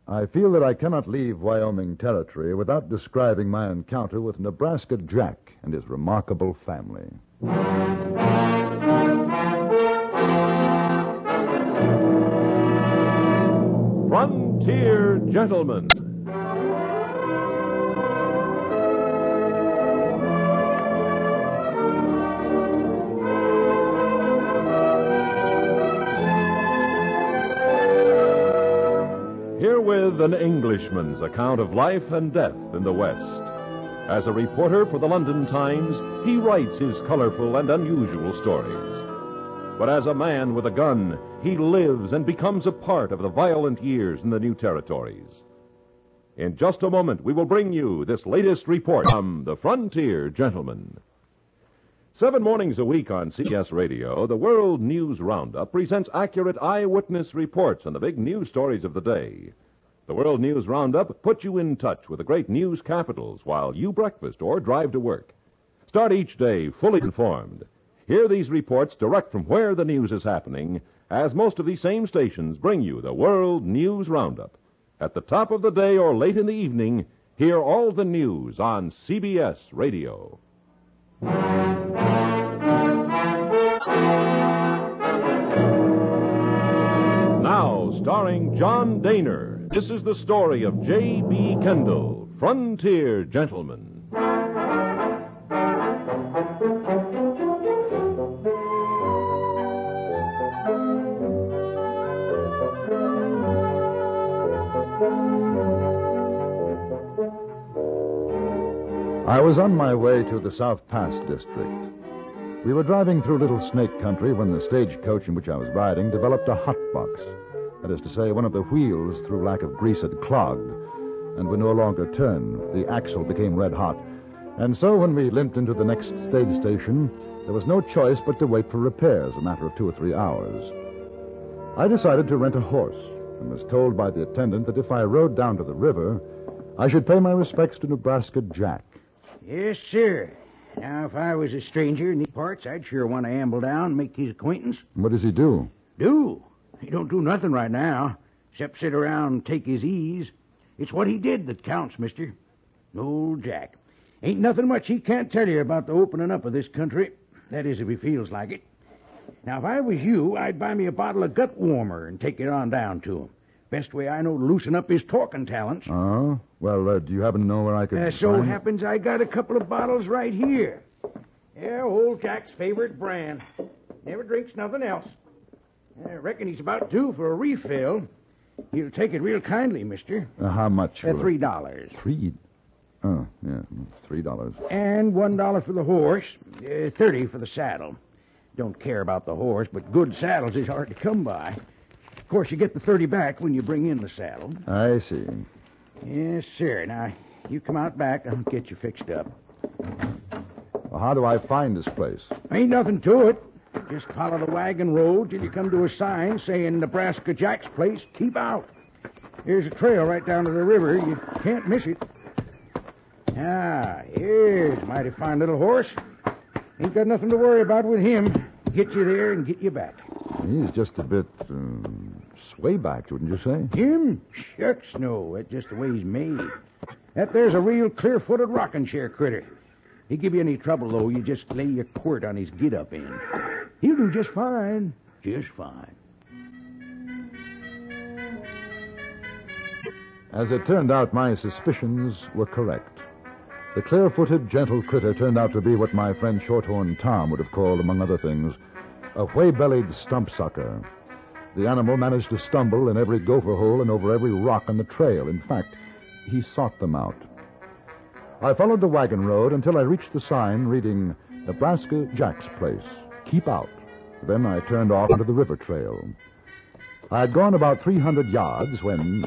I feel that I cannot leave Wyoming Territory without describing my encounter with Nebraska Jack and his remarkable family. Frontier Gentlemen. Herewith an Englishman's account of life and death in the West. As a reporter for the London Times, he writes his colorful and unusual stories. But as a man with a gun, he lives and becomes a part of the violent years in the new territories. In just a moment, we will bring you this latest report from the Frontier Gentleman. 7 mornings a week on CBS Radio, the World News Roundup presents accurate eyewitness reports on the big news stories of the day. The World News Roundup puts you in touch with the great news capitals while you breakfast or drive to work. Start each day fully informed. Hear these reports direct from where the news is happening, as most of these same stations bring you the World News Roundup. At the top of the day or late in the evening, hear all the news on CBS Radio. Now, starring John Daner, this is the story of J.B. Kendall, Frontier Gentleman. I was on my way to the South Pass district. We were driving through Little Snake Country when the stagecoach in which I was riding developed a hot box. That is to say, one of the wheels, through lack of grease, had clogged and would no longer turn. The axle became red hot. And so when we limped into the next stage station, there was no choice but to wait for repairs, a matter of 2 or 3 hours. I decided to rent a horse and was told by the attendant that if I rode down to the river, I should pay my respects to Nebraska Jack. Yes, sir. Now, if I was a stranger in these parts, I'd sure want to amble down and make his acquaintance. What does he do? Do? He don't do nothing right now, except sit around and take his ease. It's what he did that counts, mister. Old Jack. Ain't nothing much he can't tell you about the opening up of this country. That is, if he feels like it. Now, if I was you, I'd buy me a bottle of gut warmer and take it on down to him. Best way I know to loosen up his talking talents. Oh? Well, do you happen to know where I could So find... happens I got a couple of bottles right here. Yeah, old Jack's favorite brand. Never drinks nothing else. I reckon he's about due for a refill. He'll take it real kindly, mister. How much? $3. $3? Oh, yeah, $3. And $1 for the horse. $30 for the saddle. Don't care about the horse, but good saddles is hard to come by. Of course, you get the 30 back when you bring in the saddle. I see. Yes, sir. Now, you come out back. I'll get you fixed up. Well, how do I find this place? Ain't nothing to it. Just follow the wagon road till you come to a sign saying Nebraska Jack's place. Keep out. There's a trail right down to the river. You can't miss it. Ah, here's a mighty fine little horse. Ain't got nothing to worry about with him. Get you there and get you back. He's just a bit swaybacked, wouldn't you say? Him? Shucks, no. That's just the way he's made. That there's a real clear-footed rocking chair critter. He give you any trouble, though, you just lay your quirt on his get-up end. He'll do just fine. Just fine. As it turned out, my suspicions were correct. The clear-footed, gentle critter turned out to be what my friend Shorthorn Tom would have called, among other things, a whey-bellied stump sucker. The animal managed to stumble in every gopher hole and over every rock on the trail. In fact, he sought them out. I followed the wagon road until I reached the sign reading Nebraska Jack's place. Keep out. Then I turned off onto the river trail. I had gone about 300 yards when...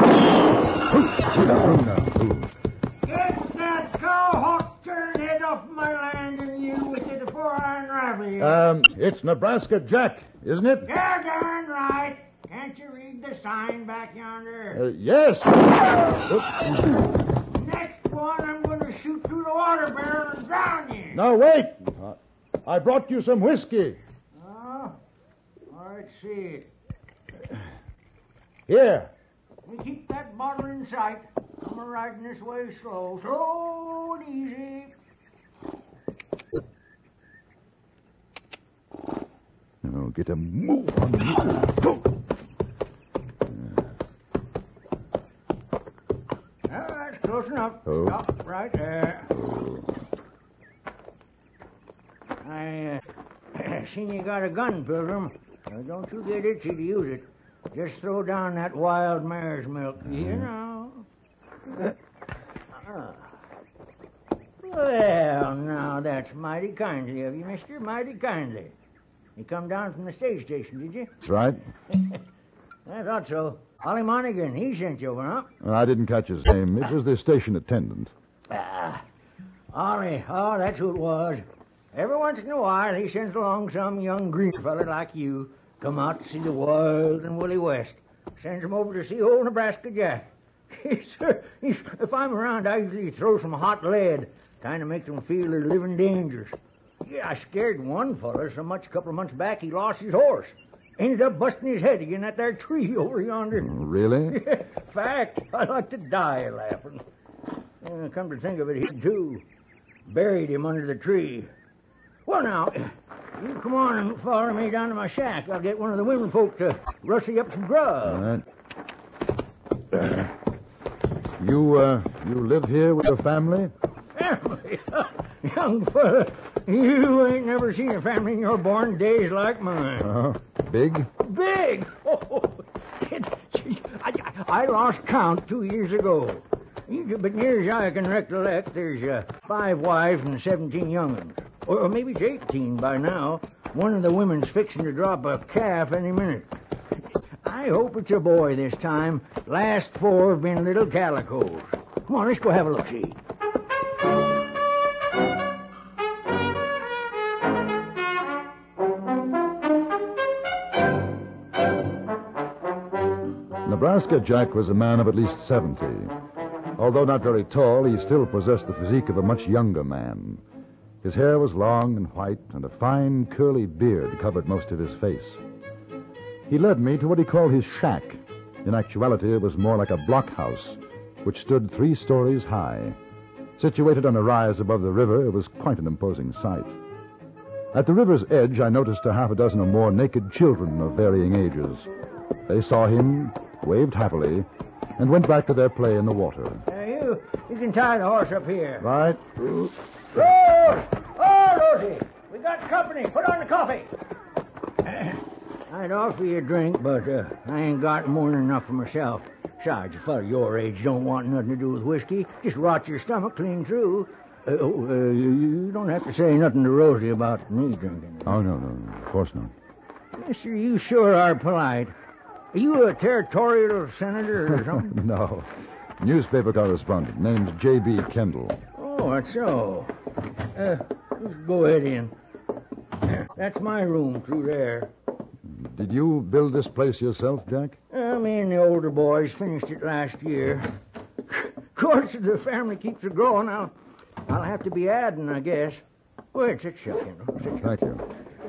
Get that cowhawk turned head off my land and you with it before I unravel you. It's Nebraska Jack, isn't it? You're darn right. Can't you read the sign back yonder? Yes. Next one, I'm going to shoot through the water barrel and drown you. Now, wait. I brought you some whiskey. Oh, let's see. Here. You keep that bottle in sight. I'm riding this way slow and easy. Now get a move on you. Go. That's close enough. Oh. Stop right there. I seen you got a gun, Pilgrim. Don't you get itchy to use it. Just throw down that wild mare's milk, you know. Well, now, that's mighty kindly of you, mister. Mighty kindly. You come down from the stage station, did you? That's right. I thought so. Ollie Monaghan, he sent you over, huh? I didn't catch his name. It was the station attendant. Ollie. Oh, that's who it was. Every once in a while, he sends along some young green fella like you. Come out to see the wild and woolly West. Sends him over to see old Nebraska Jack. Sir, if I'm around, I usually throw some hot lead. Kind of makes them feel they're living dangerous. Yeah, I scared one fella so much a couple of months back he lost his horse. Ended up busting his head again at that tree over yonder. Really? Fact, I'd like to die laughing. Come to think of it, he too. Buried him under the tree. Well, now, you come on and follow me down to my shack. I'll get one of the women folk to rustle up some grub. All right. You live here with your family? Family? Young fella, you ain't never seen a family in your born days like mine. Uh-huh. Big? Big? Oh, I lost count 2 years ago. But near as I can recollect, there's 5 wives and 17 young ones. Or maybe it's 18 by now. One of the women's fixing to drop a calf any minute. I hope it's a boy this time. Last 4 have been little calicos. Come on, let's go have a look-see. Nebraska Jack was a man of at least 70. Although not very tall, he still possessed the physique of a much younger man. His hair was long and white, and a fine, curly beard covered most of his face. He led me to what he called his shack. In actuality, it was more like a blockhouse, which stood 3 stories high. Situated on a rise above the river, it was quite an imposing sight. At the river's edge, I noticed a half a dozen or more naked children of varying ages. They saw him, waved happily, and went back to their play in the water. You can tie the horse up here. Right. Rose! Oh, Rosie! We got company. Put on the coffee. I'd offer you a drink, but I ain't got more than enough for myself. Besides, a fella your age don't want nothing to do with whiskey. Just rot your stomach clean through. You don't have to say nothing to Rosie about me drinking. Oh, no, of course not. Mister, you sure are polite. Are you a territorial senator or something? No. Newspaper correspondent. Name's J.B. Kendall. Oh, that's so. Just go ahead in. That's my room through there. Did you build this place yourself, Jack? Me and the older boys finished it last year. Of course, if the family keeps it growing, I'll have to be adding, I guess. Well, sit shucking. Thank you.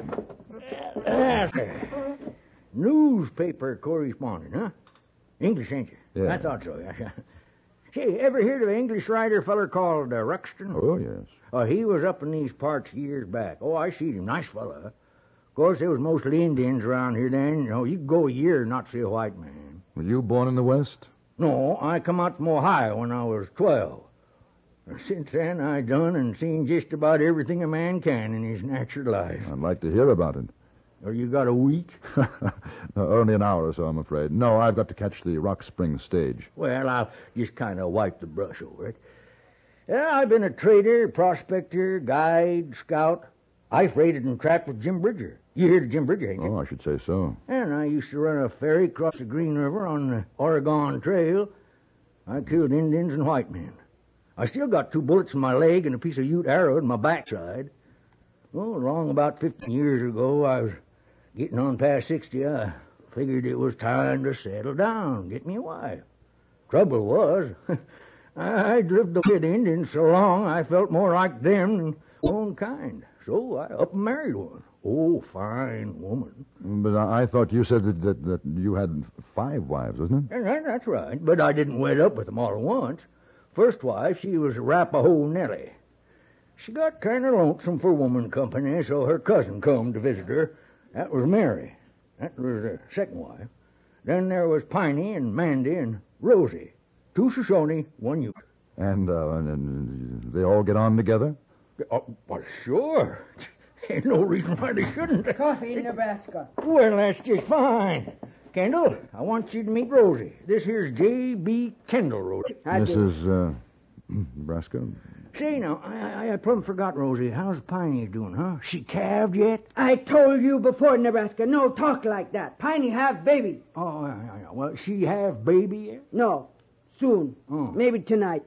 Newspaper correspondent, huh? English, ain't you? Yeah. I thought so. Say, ever heard of an English writer feller called Ruxton? Oh, yes. He was up in these parts years back. Oh, I seen him. Nice fella. Of course, there was mostly Indians around here then. You could go a year and not see a white man. Were you born in the West? No, I come out from Ohio when I was 12. Since then, I done and seen just about everything a man can in his natural life. I'd like to hear about it. Or you got a week? No, only an hour or so, I'm afraid. No, I've got to catch the Rock Springs stage. Well, I'll just kind of wipe the brush over it. I've been a trader, prospector, guide, scout. I freighted and tracked with Jim Bridger. You heard of Jim Bridger, ain't you? Oh, I should say so. And I used to run a ferry across the Green River on the Oregon Trail. I killed Indians and white men. I still got 2 bullets in my leg and a piece of Ute arrow in my backside. Well, along about 15 years ago, I was getting on past 60. I figured it was time to settle down, get me a wife. Trouble was, I'd lived with the Indians so long, I felt more like them than my own kind. So I up and married one. Oh, fine woman. But I thought you said that you had 5 wives, wasn't it? That's right, but I didn't wed up with them all at once. First wife, she was Arapahoe Nellie. She got kind of lonesome for woman company, so her cousin come to visit her. That was Mary. That was the second wife. Then there was Piney and Mandy and Rosie. 2 Shoshone, 1 Ute. And they all get on together? Well, sure. Ain't no reason why they shouldn't. Coffee in Nebraska. Well, that's just fine. Kendall, I want you to meet Rosie. This here's J.B. Kendall, Rosie. Mrs. Nebraska? Say, now, I plumb forgot, Rosie. How's Piney doing, huh? She calved yet? I told you before, Nebraska, no talk like that. Piney have baby. Oh, yeah. Well, she have baby yet? No, soon. Oh. Maybe tonight.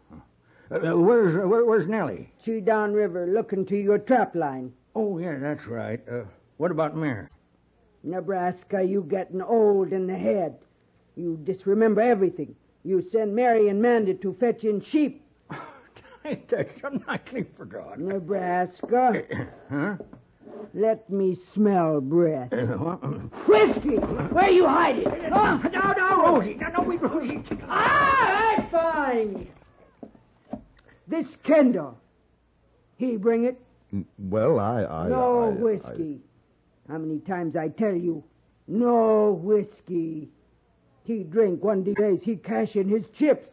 Where's Nellie? She downriver looking to your trap line. Oh, yeah, that's right. What about Mary? Nebraska, you getting old in the head. You disremember everything. You send Mary and Mandy to fetch in sheep. Ain't that something I clean forgot? Nebraska, Huh? let me smell breath. What? Whiskey! Where you hide it? No, Rosie. No, Rosie. All right, fine. This Kendall, he bring it? Well, No whiskey. How many times I tell you, no whiskey. He drink 1 days, he cash in his chips.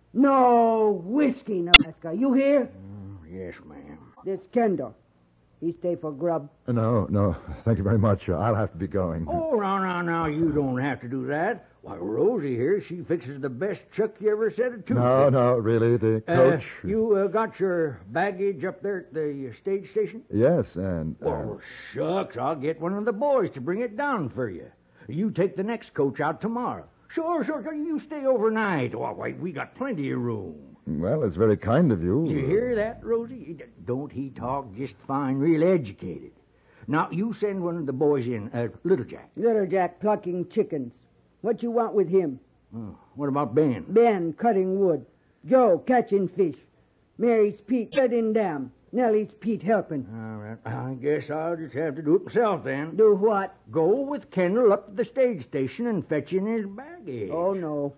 No whiskey, Nebraska. You hear? Yes, ma'am. This Kendall, he stay for grub. No. Thank you very much. I'll have to be going. Oh, now, you don't have to do that. Why, Rosie here, she fixes the best chuck you ever said it to. No, really, the coach. You got your baggage up there at the stage station? Yes, and... Oh, shucks, I'll get one of the boys to bring it down for you. You take the next coach out tomorrow. Sure, you stay overnight. Oh, wait, we got plenty of room. Well, it's very kind of you. Did you hear that, Rosie? Don't he talk just fine, real educated. Now, you send one of the boys in, Little Jack. Little Jack plucking chickens. What you want with him? Oh, what about Ben? Ben cutting wood. Joe catching fish. Mary's Pete setting dam. Nellie's Pete helping. All right. I guess I'll just have to do it myself then. Do what? Go with Kendall up to the stage station and fetch in his baggage. Oh,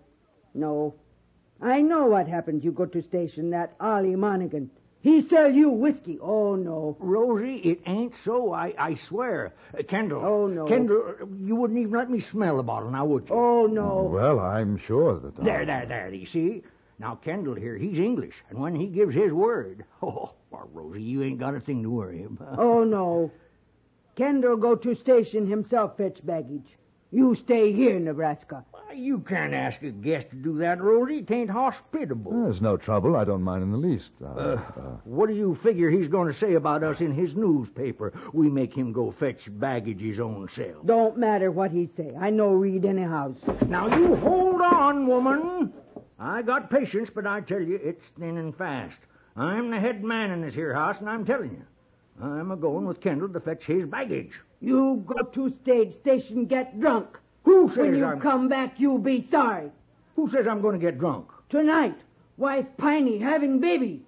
no. I know what happens. You go to station, that Ollie Monaghan. He sell you whiskey. Oh, no. Rosie, it ain't so, I swear. Kendall. Oh, no. Kendall, you wouldn't even let me smell the bottle, now would you? Oh, no. Well, I'm sure that... There, you see? Now, Kendall here, he's English, and when he gives his word... Oh, well, Rosie, you ain't got a thing to worry about. Oh, no. Kendall go to station himself fetch baggage. You stay here, Nebraska. Why, you can't ask a guest to do that, Rosie. It ain't hospitable. There's no trouble. I don't mind in the least. What do you figure he's going to say about us in his newspaper? We make him go fetch baggage his own self. Don't matter what he say. I know read anyhow. Now, you hold on, woman. I got patience, but I tell you, it's thinning fast. I'm the head man in this here house, and I'm telling you. I'm a-going with Kendall to fetch his baggage. You go to stage station, get drunk. Who says When you come back, you'll be sorry. Who says I'm going to get drunk? Tonight, wife Piney having baby.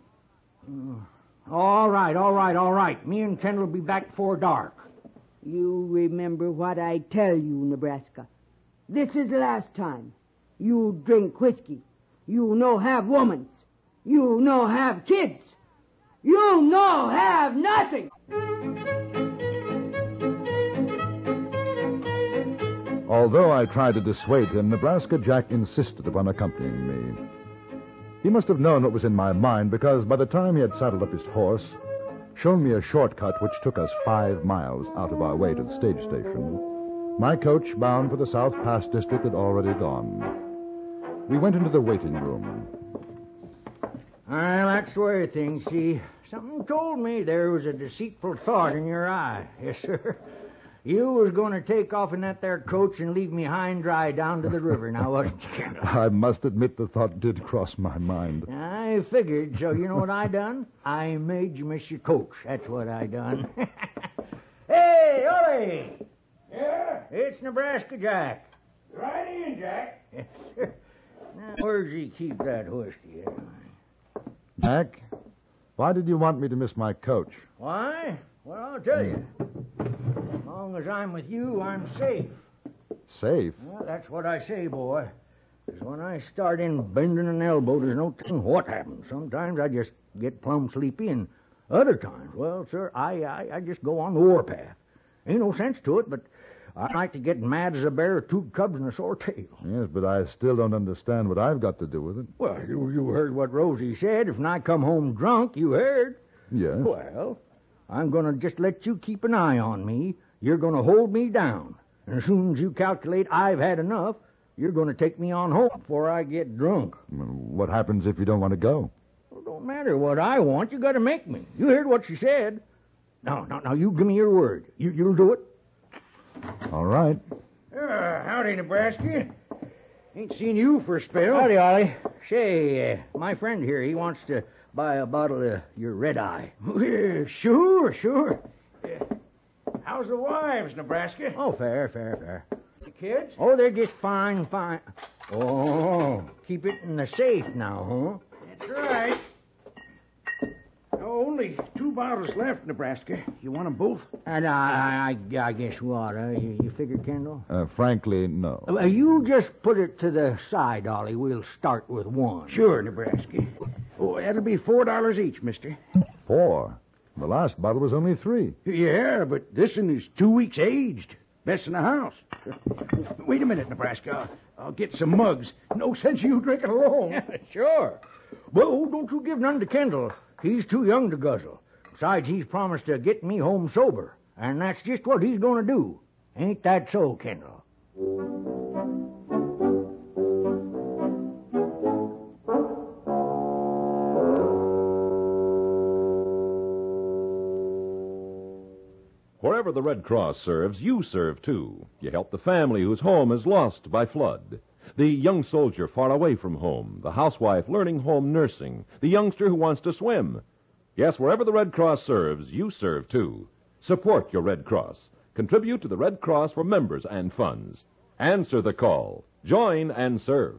All right. Me and Kendall will be back before dark. You remember what I tell you, Nebraska. This is the last time. You drink whiskey. You no have womans. You no have kids. You no have nothing. Although I tried to dissuade him, Nebraska Jack insisted upon accompanying me. He must have known what was in my mind, because by the time he had saddled up his horse, shown me a shortcut which took us 5 miles out of our way to the stage station, my coach bound for the South Pass district had already gone. We went into the waiting room. Well, that's the way things, see. Something told me there was a deceitful thought in your eye. Yes, sir. You was going to take off in that there coach and leave me high and dry down to the river, now wasn't you, Kendall? I must admit the thought did cross my mind. I figured, so you know what I done? I made you miss your coach. That's what I done. Hey, Ollie! Yeah? It's Nebraska Jack. Right in, Jack. Yes, sir. Now, where's he keep that whiskey? Jack, why did you want me to miss my coach? Why? Well, I'll tell you. long as I'm with you, I'm safe. Safe? Well, that's what I say, boy. 'Cause when I start in bending an elbow, there's no telling what happens. Sometimes I just get plumb sleepy, and other times, well, sir, I just go on the warpath. Ain't no sense to it, but I like to get mad as a bear with two cubs and a sore tail. Yes, but I still don't understand what I've got to do with it. Well, you heard what Rosie said. If I come home drunk, you heard. Yes. Well, I'm going to just let you keep an eye on me. You're going to hold me down. And as soon as you calculate I've had enough, you're going to take me on home before I get drunk. What happens if you don't want to go? Well, don't matter what I want. You got to make me. You heard what she said. Now, you give me your word. You'll do it. All right. Howdy, Nebraska. Ain't seen you for a spell. Howdy, Ollie. Say, my friend here, he wants to buy a bottle of your red eye. Well, sure. How's the wives, Nebraska? Oh, fair. The kids? Oh, they're just fine. Oh, keep it in the safe now, huh? That's right. Only 2 bottles left, Nebraska. You want them both? And I guess what? You figure, Kendall? Frankly, no. You just put it to the side, Ollie. We'll start with one. Sure, Nebraska. Oh, that'll be $4 each, mister. 4? The last bottle was only 3. Yeah, but this one is 2 weeks aged. Best in the house. Wait a minute, Nebraska. I'll get some mugs. No sense you drinking alone. Sure. Well, don't you give none to Kendall. He's too young to guzzle. Besides, he's promised to get me home sober. And that's just what he's going to do. Ain't that so, Kendall? Wherever the Red Cross serves, you serve too. You help the family whose home is lost by flood. The young soldier far away from home, the housewife learning home nursing, the youngster who wants to swim. Yes, wherever the Red Cross serves, you serve too. Support your Red Cross. Contribute to the Red Cross for members and funds. Answer the call. Join and serve.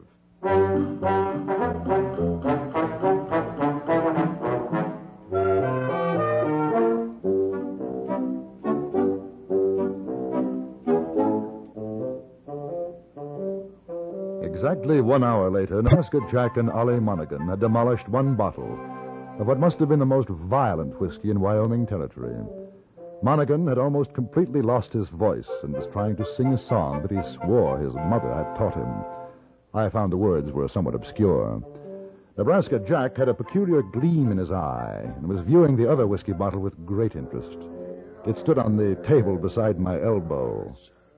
Exactly 1 hour later, Nebraska Jack and Ollie Monaghan had demolished 1 bottle of what must have been the most violent whiskey in Wyoming territory. Monaghan had almost completely lost his voice and was trying to sing a song that he swore his mother had taught him. I found the words were somewhat obscure. Nebraska Jack had a peculiar gleam in his eye and was viewing the other whiskey bottle with great interest. It stood on the table beside my elbow.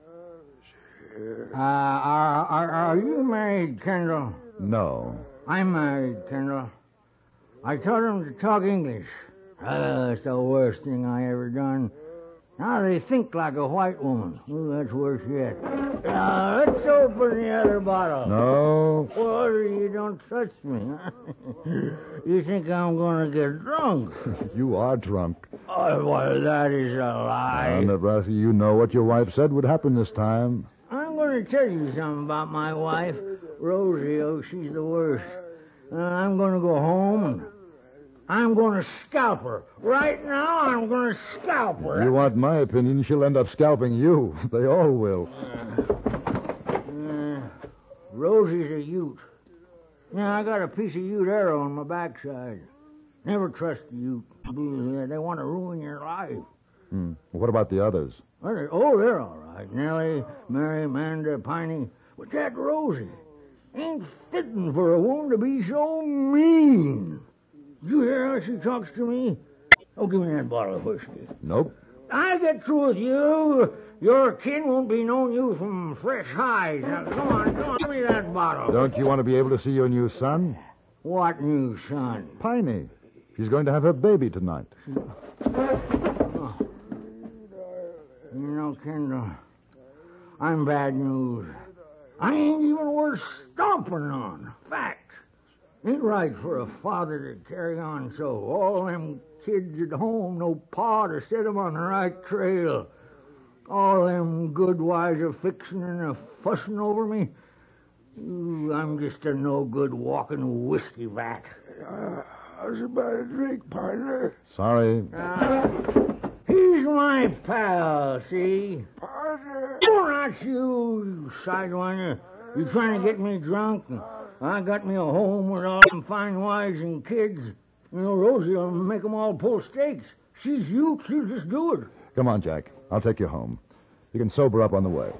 Are you married, Kendall? No. I'm married, Kendall. I taught him to talk English. That's the worst thing I ever done. Now they think like a white woman. Ooh, that's worse yet. Let's open the other bottle. No. Well, you don't touch me. You think I'm going to get drunk? You are drunk. Oh, well, that is a lie. Nebraska, you know what your wife said would happen this time. I'm going to tell you something about my wife, Rosie. Oh, she's the worst. I'm going to go home and I'm going to scalp her. Right now, I'm going to scalp her. If you want my opinion, she'll end up scalping you. They all will. Rosie's a Ute. Yeah, I got a piece of Ute arrow on my backside. Never trust the Ute. They want to ruin your life. What about the others? They're all right. Nellie, Mary, Amanda, Piney. But that Rosie ain't fitting for a woman to be so mean. Did you hear how she talks to me? Oh, give me that bottle of whiskey. Nope. I get through with you. Your kin won't be knowing you from fresh hides. Now, come on, give me that bottle. Don't you want to be able to see your new son? What new son? Piney. She's going to have her baby tonight. You know, Kendall, I'm bad news. I ain't even worth stomping on. Fact. Ain't right for a father to carry on so. All them kids at home, no pa to set 'em on the right trail. All them good wives a fixing and a fussing over me. Ooh, I'm just a no-good walking whiskey vat. How's about a drink, partner? Sorry. He's my pal, see? Partner. Oh, not you sidewinder. You trying to get me drunk? I got me a home with all them fine wives and kids. You know, Rosie will make them all pull stakes. She's you. She'll just do it. Come on, Jack. I'll take you home. You can sober up on the way.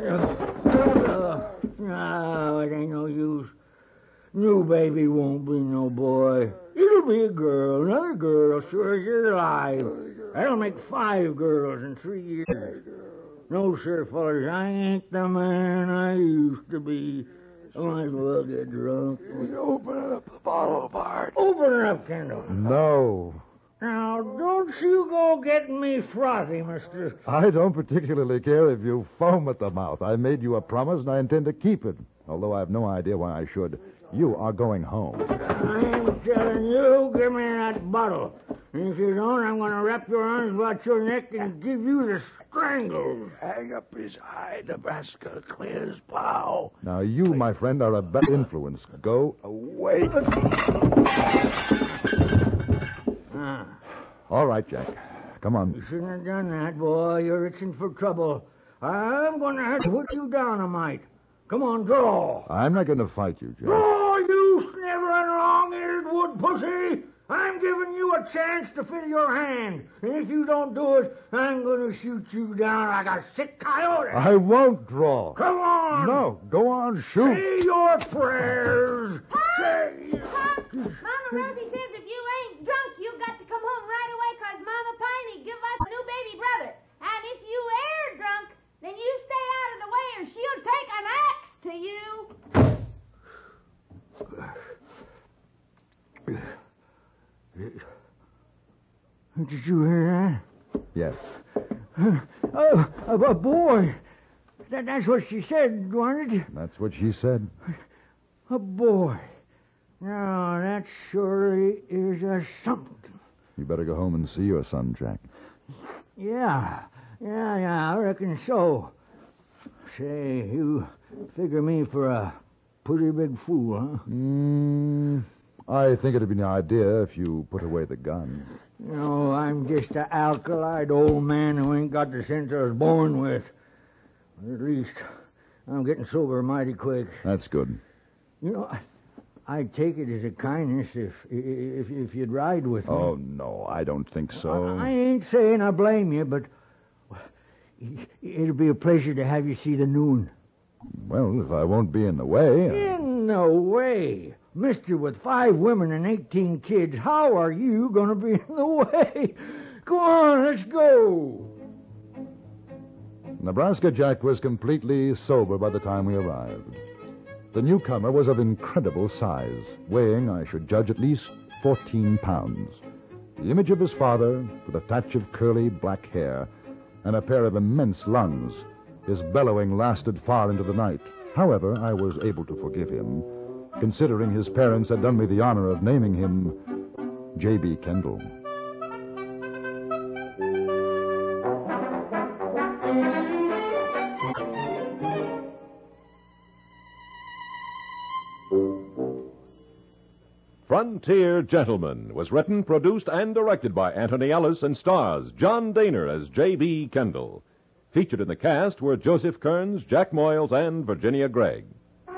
No, it ain't no use. New baby won't be no boy. It'll be a girl, another girl, sure as you're alive. That'll make 5 girls in 3 years. No, sir, fellas, I ain't the man I used to be. I might as well get drunk. Open up the bottle, Bart. Open it up, Kendall. No. Now, don't you go getting me frothy, mister. I don't particularly care if you foam at the mouth. I made you a promise, and I intend to keep it. Although I have no idea why I should. You are going home. I'm telling you, give me that bottle. And if you don't, I'm going to wrap your arms about your neck and give you the strangles. Hang up his eye, Nebraska. Clear his plow. Now, you, my friend, are a bad influence. Go away. All right, Jack. Come on. You shouldn't have done that, boy. You're itching for trouble. I'm going to have to put you down a mite. Come on, draw. I'm not going to fight you, Jack. Draw, you sniveling long-eared wood pussy. I'm giving you a chance to fill your hand. And if you don't do it, I'm going to shoot you down like a sick coyote. I won't draw. Come on. No, go on, shoot. Say your prayers. Say... Mama Rosie says if you ain't drunk, you've got to come home right away because Mama Piney give us a new baby brother. And if you air drunk, then you stay out of the way or she'll take an axe to you. Did you hear that? Yes. Oh, a boy. That's what she said, wasn't it? That's what she said. A boy. Now, that sure is a something. You better go home and see your son, Jack. Yeah, I reckon so. Say, you figure me for a pretty big fool, huh? I think it'd be an idea if you put away the gun. You know, I'm just a alkalized old man who ain't got the sense I was born with. At least, I'm getting sober mighty quick. That's good. You know, I'd take it as a kindness if you'd ride with me. Oh, no, I don't think so. I ain't saying I blame you, but it'll be a pleasure to have you see the noon. Well, if I won't be in the way... In no way. Mister with 5 women and 18 kids, how are you going to be in the way? Go on, let's go. Nebraska Jack was completely sober by the time we arrived. The newcomer was of incredible size, weighing, I should judge, at least 14 pounds. The image of his father, with a thatch of curly black hair and a pair of immense lungs, his bellowing lasted far into the night. However, I was able to forgive him, considering his parents had done me the honor of naming him J.B. Kendall. Frontier Gentleman was written, produced, and directed by Anthony Ellis and stars John Daner as J.B. Kendall. Featured in the cast were Joseph Kearns, Jack Moyles, and Virginia Gregg.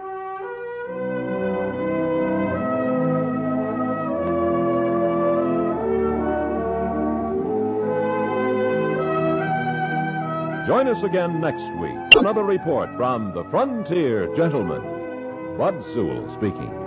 Join us again next week for another report from the Frontier Gentleman. Bud Sewell speaking.